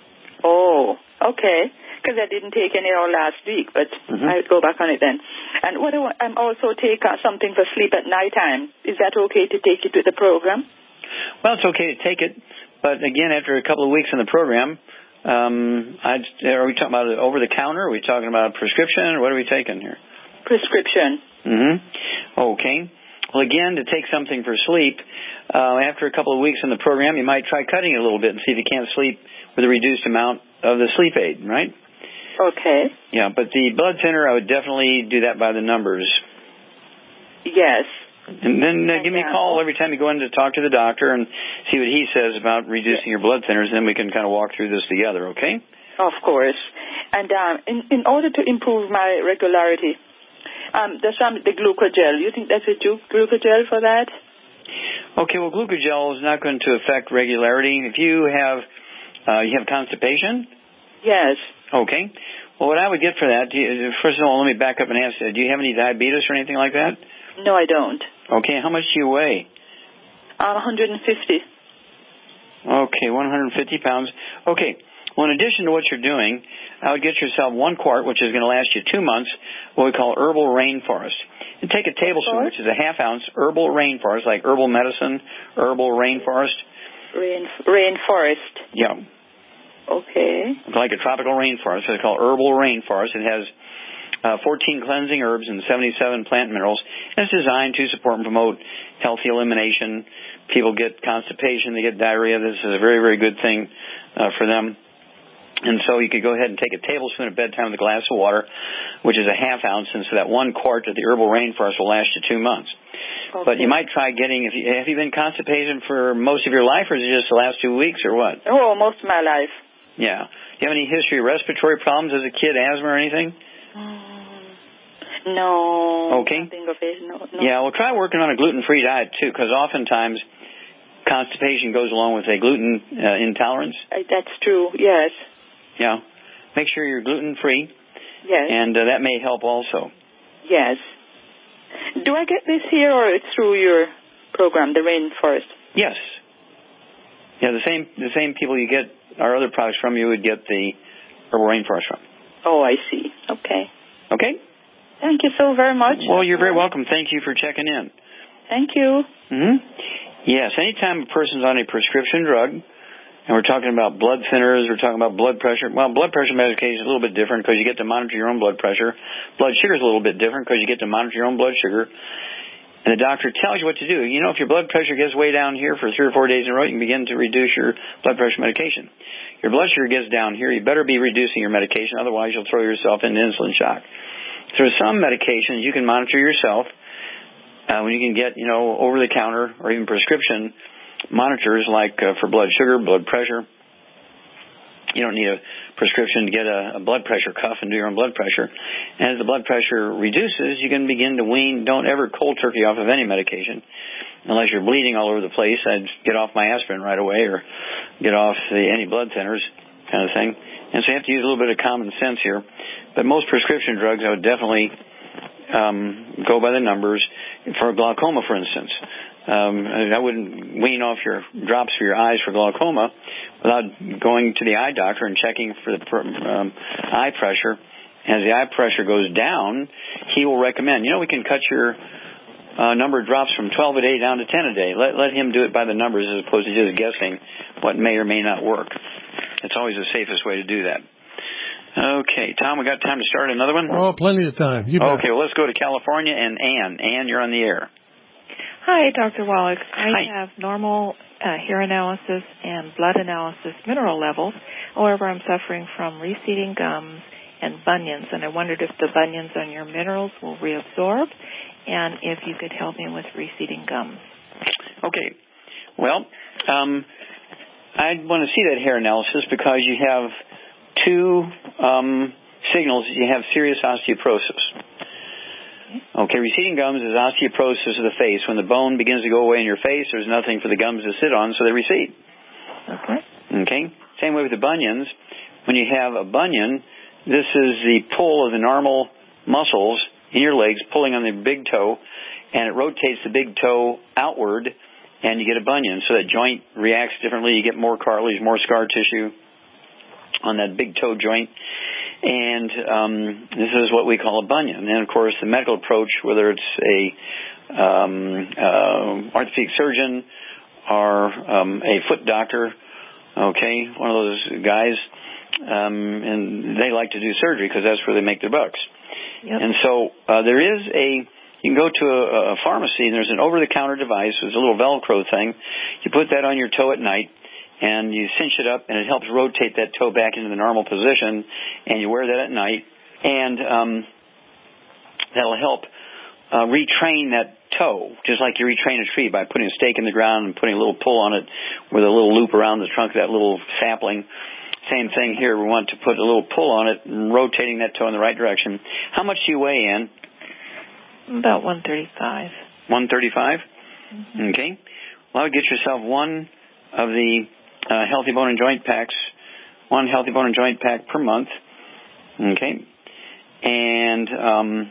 Oh, okay. Because I didn't take any all last week, but mm-hmm. I would go back on it then. And what I want, I'm also take uh, something for sleep at nighttime. Is that okay to take it with the program? Well, it's okay to take it, but again, after a couple of weeks in the program, um, I'd, are we talking about it over the counter? Are we talking about prescription? Or what are we taking here? Prescription. Mm-hmm. Okay. Well, again, to take something for sleep, uh, after a couple of weeks in the program, you might try cutting it a little bit and see if you can't sleep with a reduced amount of the sleep aid, right? Okay. Yeah, but the blood thinner, I would definitely do that by the numbers. Yes. And then uh, give me a call every time you go in to talk to the doctor and see what he says about reducing your blood thinners, and then we can kind of walk through this together, okay? Of course. And um, in, in order to improve my regularity, um, there's some, the glucogel. You think that's a glucogel for that? Okay, well, glucogel is not going to affect regularity. If you have, uh, you have constipation? Yes. Okay. Well, what I would get for that, do you, first of all, let me back up and ask, do you have any diabetes or anything like that? No, I don't. Okay, how much do you weigh? Um, one hundred fifty. Okay, one hundred fifty pounds. Okay, well, in addition to what you're doing, I would get yourself one quart, which is going to last you two months, what we call herbal rainforest. And take a tablespoon, which is a half ounce, herbal rainforest, like herbal medicine, herbal rainforest. Rain, rainforest. Yeah. Okay. Like a tropical rainforest. It's called herbal rainforest. It has uh, fourteen cleansing herbs and seventy-seven plant minerals. And it's designed to support and promote healthy elimination. People get constipation, they get diarrhea. This is a very, very good thing uh, for them. And so you could go ahead and take a tablespoon at bedtime with a glass of water, which is a half ounce, and so that one quart of the herbal rainforest will last you two months. Okay. But you might try getting, if you, have you been constipated for most of your life, or is it just the last two weeks, or what? Oh, most of my life. Yeah. Do you have any history of respiratory problems as a kid, asthma or anything? Um, no. Okay. Nothing of it. No, no. Yeah, well, try working on a gluten-free diet, too, because oftentimes constipation goes along with a gluten uh, intolerance. Uh, that's true, yes. Yeah. Make sure you're gluten-free. Yes. And uh, that may help also. Yes. Do I get this here or it's through your program, the Rainforest? Yes. Yeah, the same the same people you get our other products from, you would get the herbal rainforest from. Oh, I see. Okay. Okay. Thank you so very much. Well, you're very welcome. Thank you for checking in. Thank you. Mm-hmm. Yes, anytime a person's on a prescription drug, and we're talking about blood thinners, we're talking about blood pressure. Well, blood pressure medication is a little bit different because you get to monitor your own blood pressure. Blood sugar is a little bit different because you get to monitor your own blood sugar. And the doctor tells you what to do. You know, if your blood pressure gets way down here for three or four days in a row, you can begin to reduce your blood pressure medication. Your blood sugar gets down here, you better be reducing your medication, otherwise you'll throw yourself into insulin shock. So there's some medications you can monitor yourself uh, when you can get, you know, over-the-counter or even prescription monitors like uh, for blood sugar, blood pressure. You don't need a prescription to get a, a blood pressure cuff and do your own blood pressure. And as the blood pressure reduces, you can begin to wean. Don't ever cold turkey off of any medication unless you're bleeding all over the place. I'd get off my aspirin right away or get off the any blood thinners kind of thing. And so you have to use a little bit of common sense here. But most prescription drugs, I would definitely um, go by the numbers. For glaucoma, for instance, um, I wouldn't wean off your drops for your eyes for glaucoma without going to the eye doctor and checking for the um, eye pressure. As the eye pressure goes down, he will recommend, you know, we can cut your uh, number of drops from twelve a day down to ten a day. Let, let him do it by the numbers as opposed to just guessing what may or may not work. It's always the safest way to do that. Okay, Tom, we got time to start another one? Oh, plenty of time. You bet. Okay, well, let's go to California and Ann. Ann, you're on the air. Hi, Doctor Wallach. I Hi. have normal uh, hair analysis and blood analysis mineral levels. However, I'm suffering from receding gums and bunions, and I wondered if the bunions on your minerals will reabsorb, and if you could help me with receding gums. Okay. Well, um, I'd want to see that hair analysis because you have two um, signals. You have serious osteoporosis. Okay, receding gums is osteoporosis of the face. When the bone begins to go away in your face, there's nothing for the gums to sit on, so they recede. Okay. Okay? Same way with the bunions. When you have a bunion, this is the pull of the normal muscles in your legs pulling on the big toe, and it rotates the big toe outward, and you get a bunion. So that joint reacts differently. You get more cartilage, more scar tissue on that big toe joint. And um, this is what we call a bunion. And, of course, the medical approach, whether it's a um, uh, orthopedic surgeon or um, a foot doctor, okay, one of those guys, um, and they like to do surgery because that's where they make their bucks. Yep. And so uh, there is a, you can go to a, a pharmacy and there's an over-the-counter device. There's a little Velcro thing. You put that on your toe at night, and you cinch it up, and it helps rotate that toe back into the normal position, and you wear that at night, and um, that'll help uh, retrain that toe, just like you retrain a tree by putting a stake in the ground and putting a little pull on it with a little loop around the trunk of that little sapling. Same thing here. We want to put a little pull on it and rotating that toe in the right direction. How much do you weigh, Ann? About one thirty-five. one thirty-five? Mm-hmm. Okay. Well, I would get yourself one of the Uh, healthy bone and joint packs, one healthy bone and joint pack per month. Okay. And um,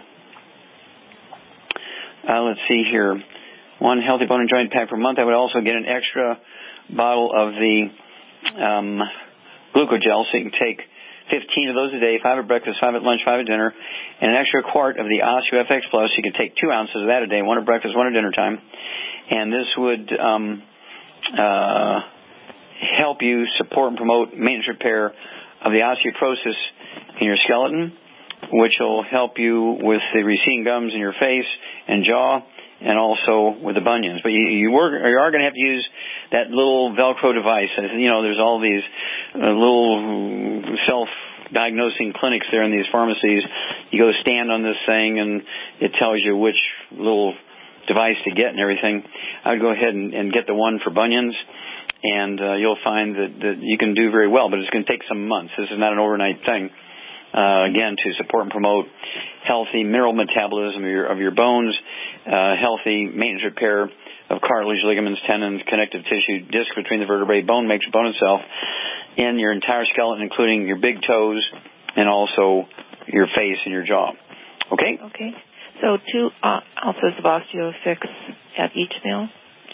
uh, let's see here. One healthy bone and joint pack per month. I would also get an extra bottle of the um, glucogel, so you can take fifteen of those a day, five at breakfast, five at lunch, five at dinner, and an extra quart of the OsteoFX Plus. You can take two ounces of that a day, one at breakfast, one at dinner time. And this would um, uh, help you support and promote maintenance repair of the osteoporosis in your skeleton, which will help you with the receding gums in your face and jaw, and also with the bunions. But you, you, work, you are going to have to use that little Velcro device. You know, there's all these uh, little self-diagnosing clinics there in these pharmacies. You go stand on this thing, and it tells you which little device to get and everything. I would go ahead and, and get the one for bunions, and uh, you'll find that, that you can do very well, but it's going to take some months. This is not an overnight thing. Uh, again, to support and promote healthy mineral metabolism of your, of your bones, uh, healthy maintenance repair of cartilage, ligaments, tendons, connective tissue, disc between the vertebrae, bone makes bone itself, in your entire skeleton, including your big toes, and also your face and your jaw. Okay? Okay. So two uh, ounces of OsteoFix at each meal?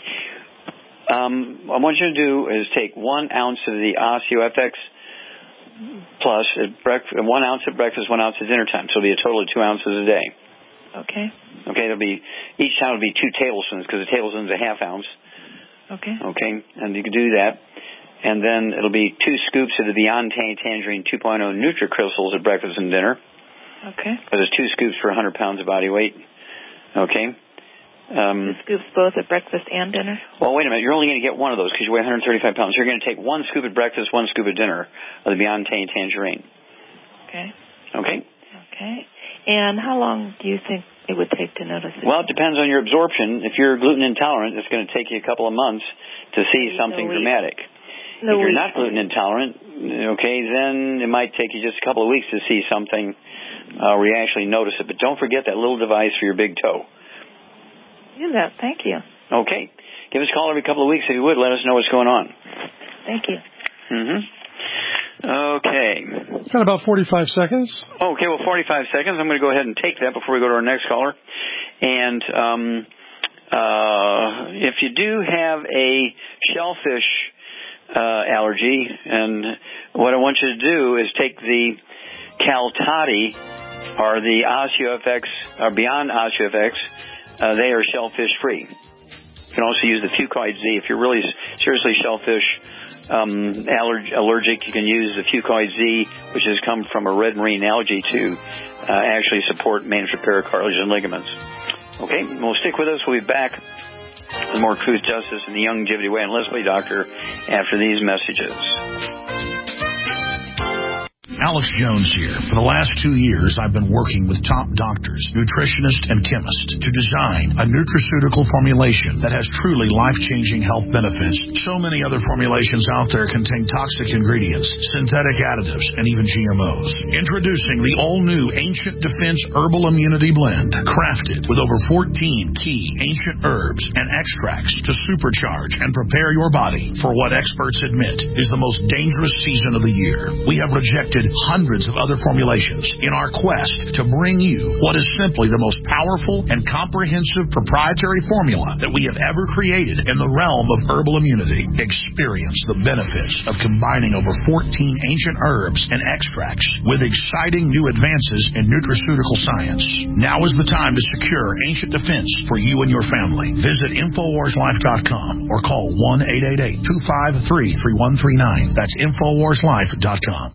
Um, what I want you to do is take one ounce of the OsteoFX Plus at breakfast, one ounce at breakfast, one ounce at dinner time. So it'll be a total of two ounces a day. Okay. Okay, it'll be, each time will be two tablespoons, because a tablespoon is a half ounce. Okay. Okay, and you can do that. And then it'll be two scoops of the Beyond Tangerine two point oh NutriCrystals at breakfast and dinner. Okay. Because there's two scoops for one hundred pounds of body weight. Okay. Um, two scoops both at breakfast and dinner? Well, wait a minute. You're only going to get one of those because you weigh one hundred thirty-five pounds. You're going to take one scoop at breakfast, one scoop at dinner of the Beyond Tangerine. Okay. Okay? Okay. And how long do you think it would take to notice it? Well, it depends on your absorption. If you're gluten intolerant, it's going to take you a couple of months to see something no dramatic. No if you're week. not gluten intolerant, okay, then it might take you just a couple of weeks to see something uh, where you actually notice it. But don't forget that little device for your big toe. Do that. Thank you. Okay. Give us a call every couple of weeks if you would. Let us know what's going on. Thank you. Mm-hmm. Okay. Got about forty-five seconds. Okay, well, forty-five seconds. I'm going to go ahead and take that before we go to our next caller. And um, uh, if you do have a shellfish uh, allergy, and what I want you to do is take the Caltati or the OsteoFX, or Beyond OsteoFX. Uh, they are shellfish free. You can also use the Fucoid Z. If you're really seriously shellfish um, allerg- allergic, you can use the Fucoid Z, which has come from a red marine algae to uh, actually support maintenance repair cartilage and ligaments. Okay, well, stick with us. We'll be back with more Truth, Justice, and the Longevity Way and Leslie Doctor after these messages. Alex Jones here. For the last two years, I've been working with top doctors, nutritionists, and chemists to design a nutraceutical formulation that has truly life-changing health benefits. So many other formulations out there contain toxic ingredients, synthetic additives, and even G M Os. Introducing the all-new Ancient Defense Herbal Immunity Blend, crafted with over fourteen key ancient herbs and extracts to supercharge and prepare your body for what experts admit is the most dangerous season of the year. We have rejected hundreds of other formulations in our quest to bring you what is simply the most powerful and comprehensive proprietary formula that we have ever created in the realm of herbal immunity. Experience the benefits of combining over fourteen ancient herbs and extracts with exciting new advances in nutraceutical science. Now is the time to secure Ancient Defense for you and your family. Visit Infowars Life dot com or call one eight eight eight, two five three, three one three nine. That's Infowars Life dot com.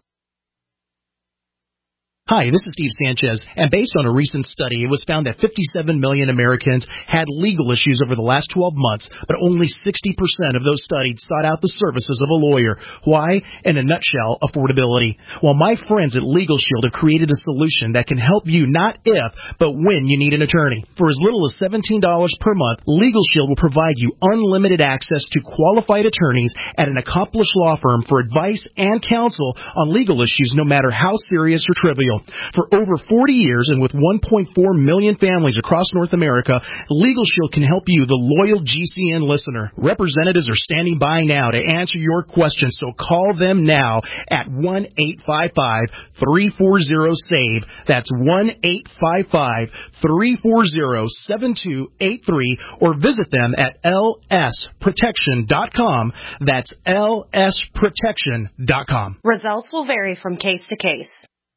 Hi, this is Steve Sanchez, and based on a recent study, it was found that fifty-seven million Americans had legal issues over the last twelve months, but only sixty percent of those studied sought out the services of a lawyer. Why? In a nutshell, affordability. Well, my friends at Legal Shield have created a solution that can help you not if, but when you need an attorney. For as little as seventeen dollars per month, Legal Shield will provide you unlimited access to qualified attorneys at an accomplished law firm for advice and counsel on legal issues, no matter how serious or trivial. For over forty years and with one point four million families across North America, Legal Shield can help you, the loyal G C N listener. Representatives are standing by now to answer your questions, so call them now at one eight five five, three four zero, S A V E. That's one eight five five, three four zero, seven two eight three, or visit them at L S protection dot com. That's L S protection dot com. Results will vary from case to case.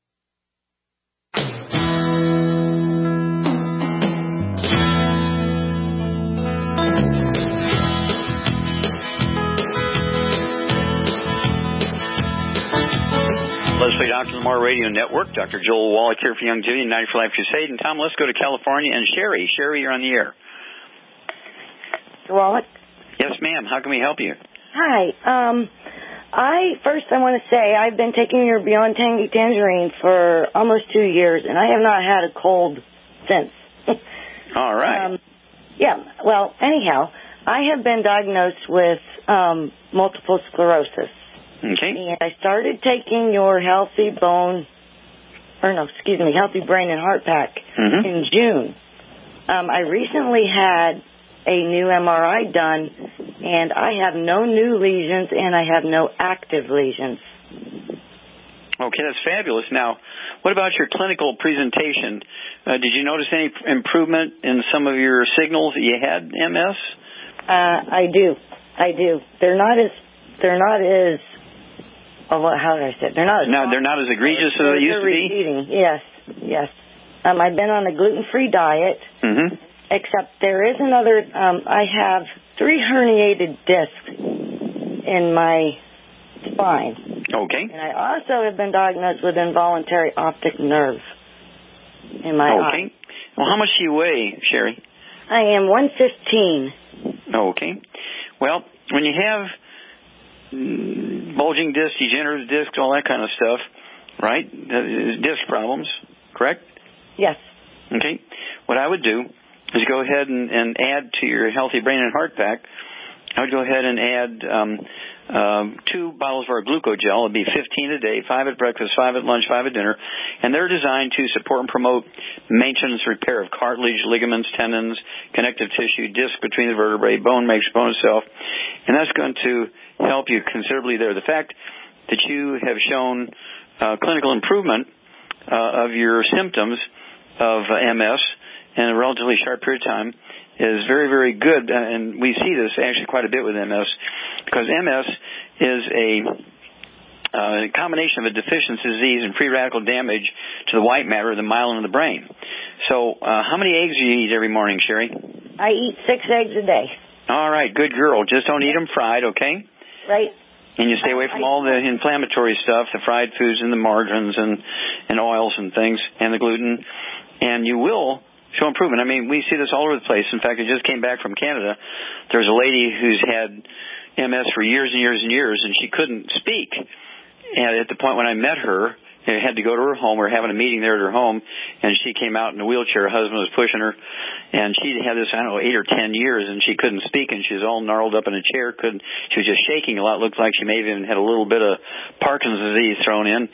Leslie Doctor Lamar Radio Network. Doctor Joel Wallach here for Longevity and ninety for Life Crusade. And Tom, let's go to California and Sherry. Sherry, you're on the air. Mister Wallach? Yes, ma'am. How can we help you? Hi. Um, I first I want to say I've been taking your Beyond Tangy Tangerine for almost two years, and I have not had a cold since. All right. Um, yeah. Well, anyhow, I have been diagnosed with um, multiple sclerosis. Okay. And I started taking your Healthy Bone, or no, excuse me, Healthy Brain and Heart Pack mm-hmm. in June. Um, I recently had a new M R I done, and I have no new lesions, and I have no active lesions. Okay, that's fabulous. Now, what about your clinical presentation? Uh, did you notice any improvement in some of your signals that you had M S? Uh, I do. I do. They're not as, they're not as, oh, what, how did I say it? They're not as... No, they're not as egregious as they used to be? Receding. Yes, yes. Um, I've been on a gluten-free diet, mm-hmm. except there is another, um, I have three herniated discs in my spine. Okay. And I also have been diagnosed with involuntary optic nerve in my eye. Okay. Well, how much do you weigh, Sherry? I am one fifteen. Okay. Well, when you have bulging discs, degenerative discs, all that kind of stuff, right? Disc problems, correct? Yes. Okay. What I would do is go ahead and, and add to your Healthy Brain and Heart Pack, I would go ahead and add um, um, two bottles of our glucogel. It would be fifteen a day, five at breakfast, five at lunch, five at dinner. And they're designed to support and promote maintenance repair of cartilage, ligaments, tendons, connective tissue, disc between the vertebrae, bone makes bone itself. And that's going to help you considerably there. The fact that you have shown uh, clinical improvement uh, of your symptoms of uh, M S in a relatively short period of time is very, very good. Uh, and we see this actually quite a bit with M S because M S is a uh, combination of a deficiency disease and free radical damage to the white matter of the myelin of the brain. So uh, how many eggs do you eat every morning, Sherry? I eat six eggs a day. All right, good girl. Just don't eat them fried, okay? Right. And you stay away from all the inflammatory stuff, the fried foods and the margarines and, and oils and things, and the gluten, and you will show improvement. I mean, we see this all over the place. In fact, I just came back from Canada. There's a lady who's had M S for years and years and years, and she couldn't speak. And at the point when I met her, I had to go to her home. We were having a meeting there at her home, and she came out in a wheelchair. Her husband was pushing her, and she had this, I don't know, eight or ten years, and she couldn't speak, and she was all gnarled up in a chair. Couldn't. She was just shaking a lot. Looked like she may have even had a little bit of Parkinson's disease thrown in.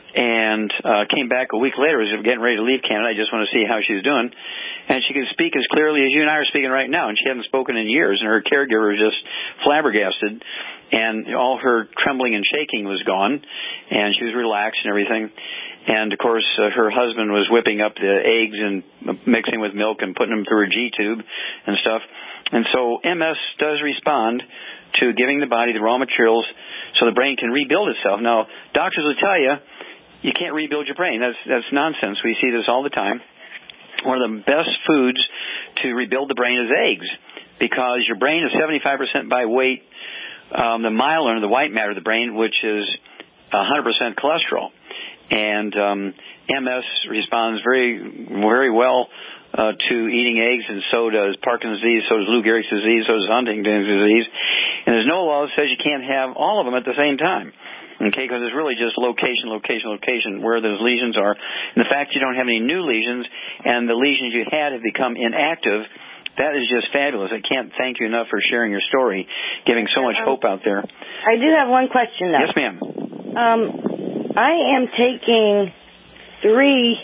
And uh, came back a week later as we were getting ready to leave Canada. I just want to see how she was doing. And she could speak as clearly as you and I are speaking right now, and she hadn't spoken in years, and her caregiver was just flabbergasted. And all her trembling and shaking was gone, and she was relaxed and everything. And, of course, uh, her husband was whipping up the eggs and mixing with milk and putting them through her G-tube and stuff. And so M S does respond to giving the body the raw materials so the brain can rebuild itself. Now, doctors will tell you, you can't rebuild your brain. That's that's nonsense. We see this all the time. One of the best foods to rebuild the brain is eggs because your brain is seventy-five percent by weight um, the myelin, the white matter of the brain, which is one hundred percent cholesterol. And um, M S responds very, very well uh, to eating eggs, and so does Parkinson's disease, so does Lou Gehrig's disease, so does Huntington's disease. And there's no law that says you can't have all of them at the same time. Okay, because it's really just location, location, location, where those lesions are. And the fact you don't have any new lesions and the lesions you had have become inactive, that is just fabulous. I can't thank you enough for sharing your story, giving so much um, hope out there. I do have one question, though. Yes, ma'am. Um, I am taking three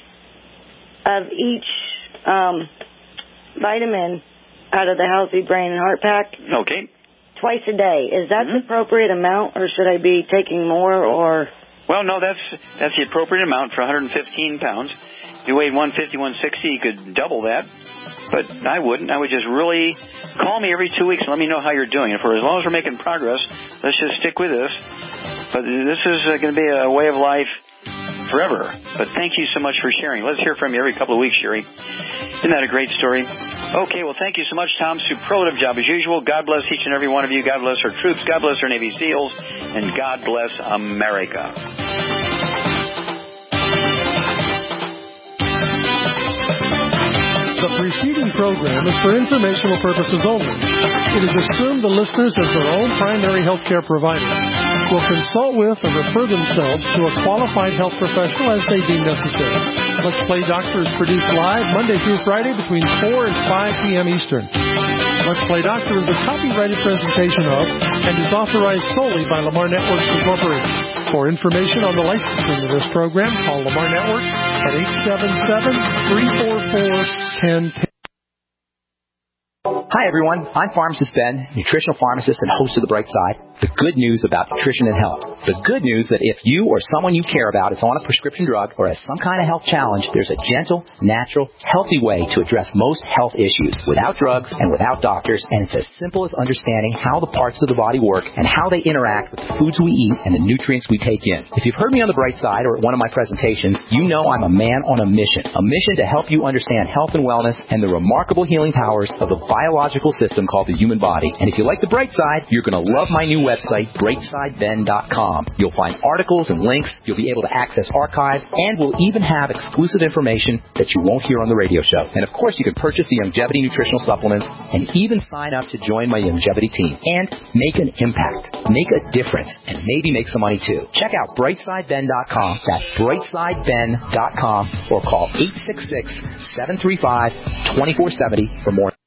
of each um, vitamin out of the Healthy Brain and Heart Pack. Okay. Twice a day. Is that mm-hmm. the appropriate amount, or should I be taking more? Or well, no, that's that's the appropriate amount for one hundred fifteen pounds. If you weighed one fifty, one sixty, you could double that. But I wouldn't. I would just really call me every two weeks and let me know how you're doing. And for as long as we're making progress, let's just stick with this. But this is uh, going to be a way of life forever. But thank you so much for sharing. Let's hear from you every couple of weeks, Sherry. Isn't that a great story? Okay, well, thank you so much, Tom. Superlative job as usual. God bless each and every one of you. God bless our troops. God bless our Navy SEALs. And God bless America. The preceding program is for informational purposes only. It is assumed the listeners, as their own primary health care provider, will consult with or refer themselves to a qualified health professional as they deem necessary. Let's Play Doctor is produced live Monday through Friday between four and five p.m. Eastern. Let's Play Doctor is a copyrighted presentation of and is authorized solely by Lamar Networks Incorporated. For information on the licensing of this program, call Lamar Networks at eight seven seven, three four four, one zero one zero. Hi, everyone. I'm Pharmacist Ben, nutritional pharmacist and host of The Bright Side. The good news about nutrition and health. The good news that if you or someone you care about is on a prescription drug or has some kind of health challenge, there's a gentle, natural, healthy way to address most health issues without drugs and without doctors, and it's as simple as understanding how the parts of the body work and how they interact with the foods we eat and the nutrients we take in. If you've heard me on The Bright Side or at one of my presentations, you know I'm a man on a mission. A mission to help you understand health and wellness and the remarkable healing powers of the biological system called the human body. And if you like The Bright Side, you're going to love my new website, bright side ben dot com. You'll find articles and links. You'll be able to access archives, and we'll even have exclusive information that you won't hear on the radio show. And of course, you can purchase the Youngevity nutritional supplements and even sign up to join my Youngevity team and make an impact, make a difference, and maybe make some money too. Check out bright side ben dot com. That's bright side ben dot com, or call eight six six, seven three five, two four seven zero for more.